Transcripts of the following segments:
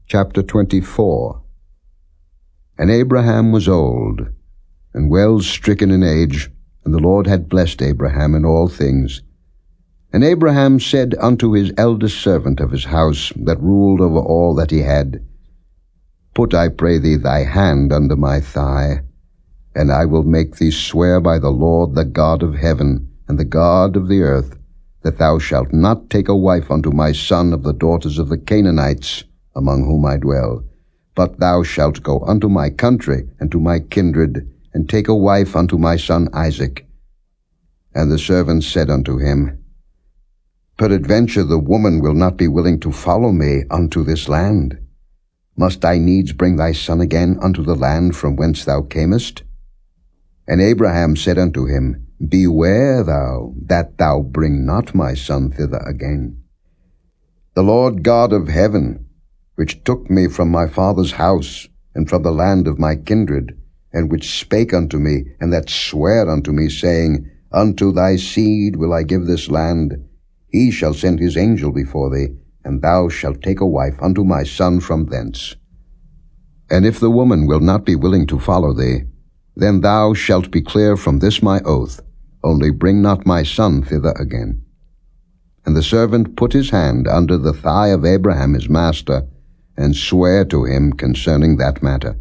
Chapter 24. And Abraham was old, and well stricken in age, and the Lord had blessed Abraham in all things. And Abraham said unto his eldest servant of his house, that ruled over all that he had, Put, I pray thee, thy hand under my thigh, and I will make thee swear by the Lord, the God of heaven, and the God of the earth, that thou shalt not take a wife unto my son of the daughters of the Canaanites, among whom I dwell, but thou shalt go unto my country and to my kindred, and take a wife unto my son Isaac. And the servant said unto him, Peradventure the woman will not be willing to follow me unto this land. Must I needs bring thy son again unto the land from whence thou camest? And Abraham said unto him, Beware thou, that thou bring not my son thither again. The Lord God of heaven, which took me from my father's house, and from the land of my kindred, and which spake unto me, and that sware unto me, saying, Unto thy seed will I give this land, he shall send his angel before thee, and thou shalt take a wife unto my son from thence. And if the woman will not be willing to follow thee, then thou shalt be clear from this my oath, only bring not my son thither again. And the servant put his hand under the thigh of Abraham his master, and sware to him concerning that matter.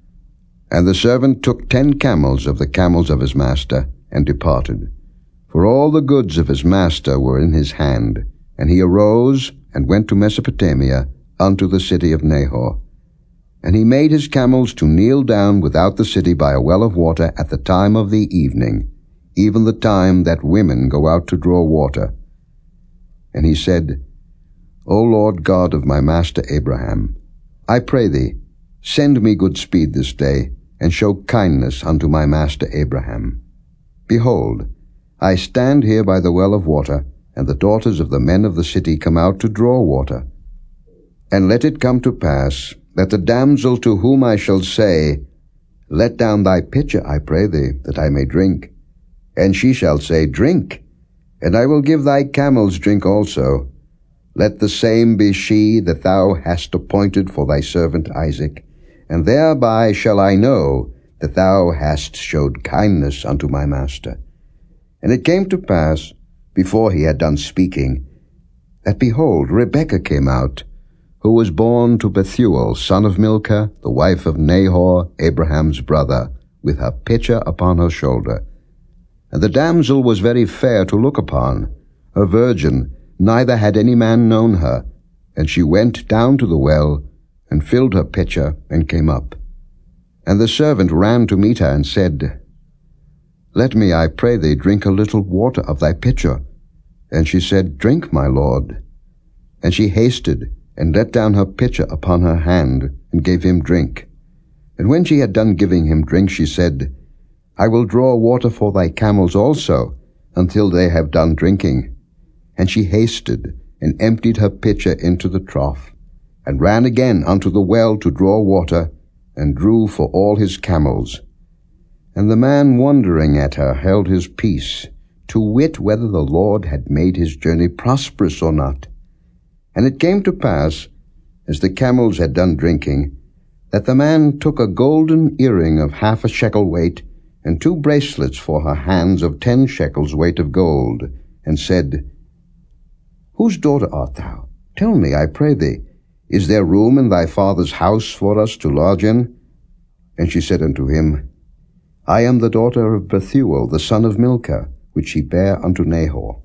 And the servant took 10 camels of the camels of his master, and departed. For all the goods of his master were in his hand. And he arose, and went to Mesopotamia, unto the city of Nahor. And he made his camels to kneel down without the city by a well of water at the time of the evening, even the time that women go out to draw water. And he said, O Lord God of my master Abraham, I pray thee, send me good speed this day, and show kindness unto my master Abraham. Behold, I stand here by the well of water, and the daughters of the men of the city come out to draw water. And let it come to pass, that the damsel to whom I shall say, Let down thy pitcher, I pray thee, that I may drink. And she shall say, Drink, and I will give thy camels drink also. Let the same be she that thou hast appointed for thy servant Isaac, and thereby shall I know that thou hast showed kindness unto my master. And it came to pass, before he had done speaking, that behold, Rebekah came out, who was born to Bethuel, son of Milcah, the wife of Nahor, Abraham's brother, with her pitcher upon her shoulder. And the damsel was very fair to look upon, a virgin, neither had any man known her. And she went down to the well, and filled her pitcher, and came up. And the servant ran to meet her, and said, Let me, I pray thee, drink a little water of thy pitcher. And she said, Drink, my lord. And she hasted, and let down her pitcher upon her hand, and gave him drink. And when she had done giving him drink, she said, I will draw water for thy camels also, until they have done drinking. And she hasted, and emptied her pitcher into the trough, and ran again unto the well to draw water, and drew for all his camels. And the man wondering at her held his peace, to wit whether the Lord had made his journey prosperous or not. And it came to pass, as the camels had done drinking, that the man took a golden earring of 1/2 shekel weight, and 2 bracelets for her hands of 10 shekels weight of gold, and said, Whose daughter art thou? Tell me, I pray thee, is there room in thy father's house for us to lodge in? And she said unto him, I am the daughter of Bethuel, the son of Milcah, which he bare unto Nahor.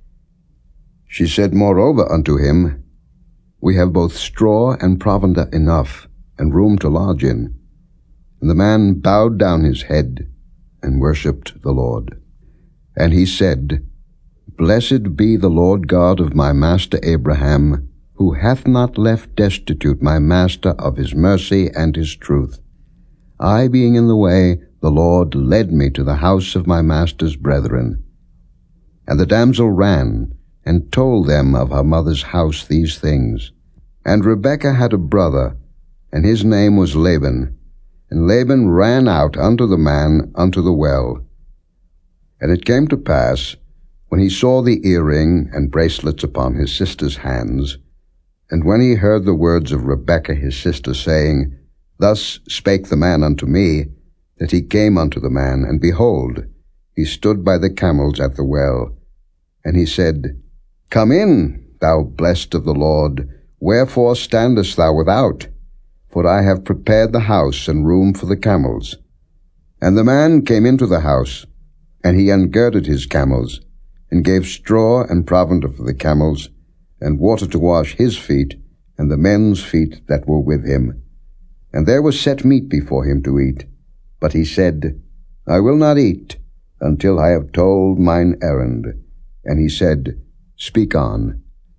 She said moreover unto him, We have both straw and provender enough, and room to lodge in. And the man bowed down his head, and worshipped the Lord. And he said, Blessed be the Lord God of my master Abraham, who hath not left destitute my master of his mercy and his truth. I being in the way, the Lord led me to the house of my master's brethren. And the damsel ran, and told them of her mother's house these things. And Rebekah had a brother, and his name was Laban. And Laban ran out unto the man unto the well. And it came to pass, when he saw the earring and bracelets upon his sister's hands, And when he heard the words of Rebekah his sister, saying, Thus spake the man unto me, that he came unto the man, and behold, he stood by the camels at the well. And he said, Come in, thou blessed of the Lord, wherefore standest thou without? For I have prepared the house and room for the camels. And the man came into the house, and he ungirded his camels, and gave straw and provender for the camels, and water to wash his feet, and the men's feet that were with him. And there was set meat before him to eat. But he said, I will not eat, until I have told mine errand. And he said, Speak on.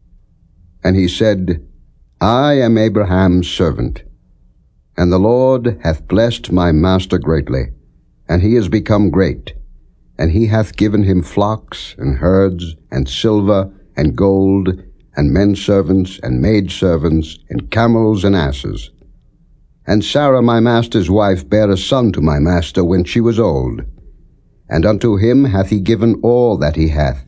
And he said, I am Abraham's servant, and the Lord hath blessed my master greatly, and he is become great. And he hath given him flocks, and herds, and silver, and gold, and men servants, and maid servants, and camels, and asses. And Sarah my master's wife bare a son to my master when she was old, and unto him hath he given all that he hath.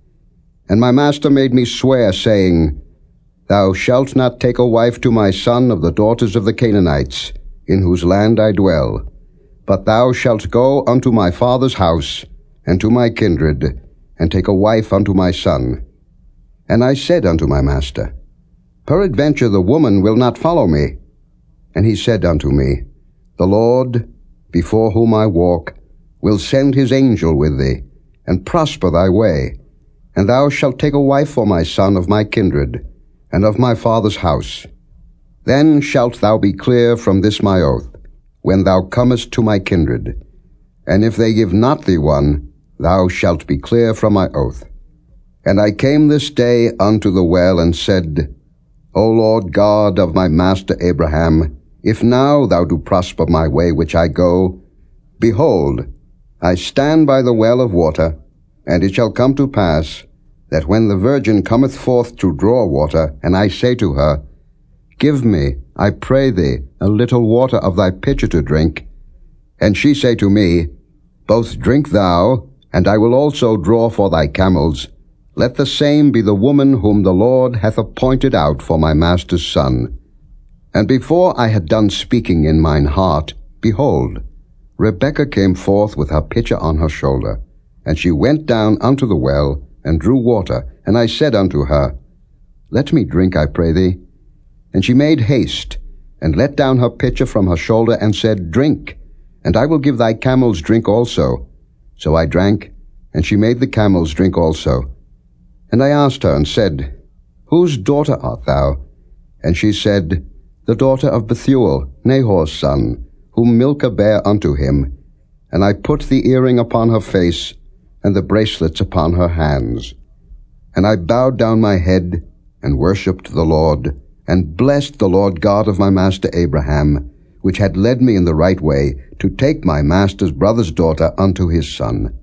And my master made me swear, saying, Thou shalt not take a wife to my son of the daughters of the Canaanites, in whose land I dwell, but thou shalt go unto my father's house, and to my kindred, and take a wife unto my son. And I said unto my master, Peradventure the woman will not follow me. And he said unto me, The Lord, before whom I walk, will send his angel with thee, and prosper thy way. And thou shalt take a wife for my son of my kindred, and of my father's house. Then shalt thou be clear from this my oath, when thou comest to my kindred. And if they give not thee one, thou shalt be clear from my oath. And I came this day unto the well, and said, O Lord God of my master Abraham, if now thou do prosper my way which I go, behold, I stand by the well of water, and it shall come to pass, that when the virgin cometh forth to draw water, and I say to her, Give me, I pray thee, a little water of thy pitcher to drink, and she say to me, Both drink thou, and I will also draw for thy camels, let the same be the woman whom the Lord hath appointed out for my master's son. And before I had done speaking in mine heart, behold, Rebekah came forth with her pitcher on her shoulder, and she went down unto the well, and drew water. And I said unto her, Let me drink, I pray thee. And she made haste, and let down her pitcher from her shoulder, and said, Drink, and I will give thy camels drink also. So I drank, and she made the camels drink also. And I asked her, and said, Whose daughter art thou? And she said, The daughter of Bethuel, Nahor's son, whom Milcah bare unto him. And I put the earring upon her face, and the bracelets upon her hands. And I bowed down my head, and worshipped the Lord, and blessed the Lord God of my master Abraham, which had led me in the right way, to take my master's brother's daughter unto his son.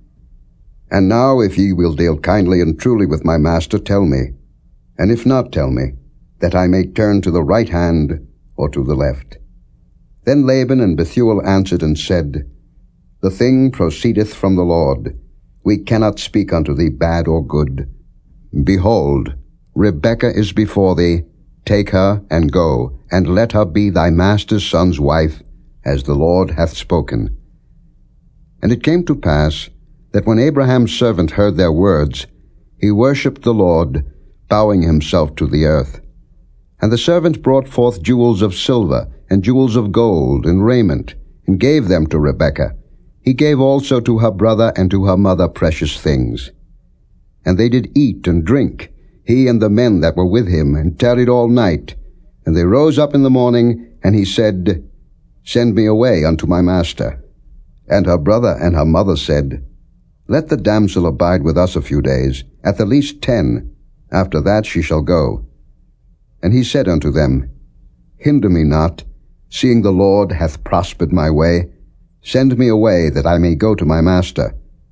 And now if ye will deal kindly and truly with my master, tell me, and if not, tell me, that I may turn to the right hand or to the left. Then Laban and Bethuel answered and said, The thing proceedeth from the Lord. We cannot speak unto thee bad or good. Behold, Rebekah is before thee. Take her, and go, and let her be thy master's son's wife, as the Lord hath spoken. And it came to pass, that when Abraham's servant heard their words, he worshipped the Lord, bowing himself to the earth. And the servant brought forth jewels of silver, and jewels of gold, and raiment, and gave them to Rebekah. He gave also to her brother and to her mother precious things. And they did eat and drink, he and the men that were with him, and tarried all night. And they rose up in the morning, and he said, Send me away unto my master. And her brother and her mother said, Let the damsel abide with us a few days, at the least 10. After that she shall go. And he said unto them, Hinder me not, seeing the Lord hath prospered my way. Send me away, that I may go to my master.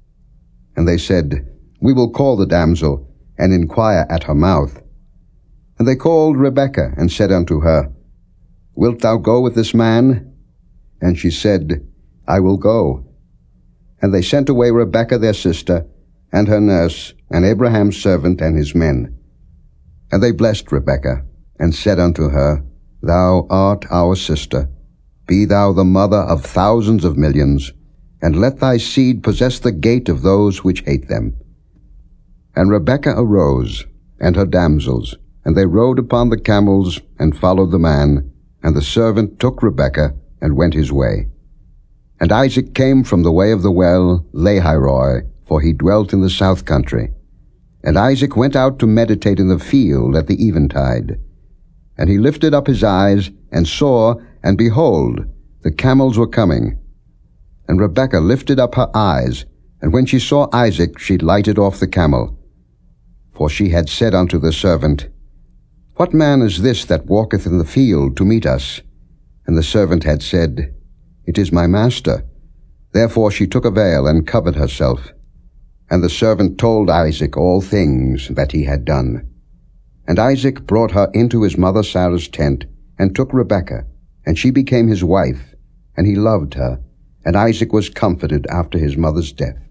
And they said, We will call the damsel, and inquire at her mouth. And they called Rebekah, and said unto her, Wilt thou go with this man? And she said, I will go. And they sent away Rebekah their sister, and her nurse, and Abraham's servant, and his men. And they blessed Rebekah, and said unto her, Thou art our sister. Be thou the mother of thousands of millions, and let thy seed possess the gate of those which hate them. And Rebekah arose, and her damsels, and they rode upon the camels, and followed the man, and the servant took Rebekah, and went his way. And Isaac came from the way of the well, Lahairoi, for he dwelt in the south country. And Isaac went out to meditate in the field at the eventide. And he lifted up his eyes, and saw, and behold, the camels were coming. And Rebekah lifted up her eyes, and when she saw Isaac, she lighted off the camel. For she had said unto the servant, What man is this that walketh in the field to meet us? And the servant had said, It is my master. Therefore she took a veil, and covered herself. And the servant told Isaac all things that he had done. And Isaac brought her into his mother Sarah's tent, and took Rebekah, and she became his wife, and he loved her, and Isaac was comforted after his mother's death.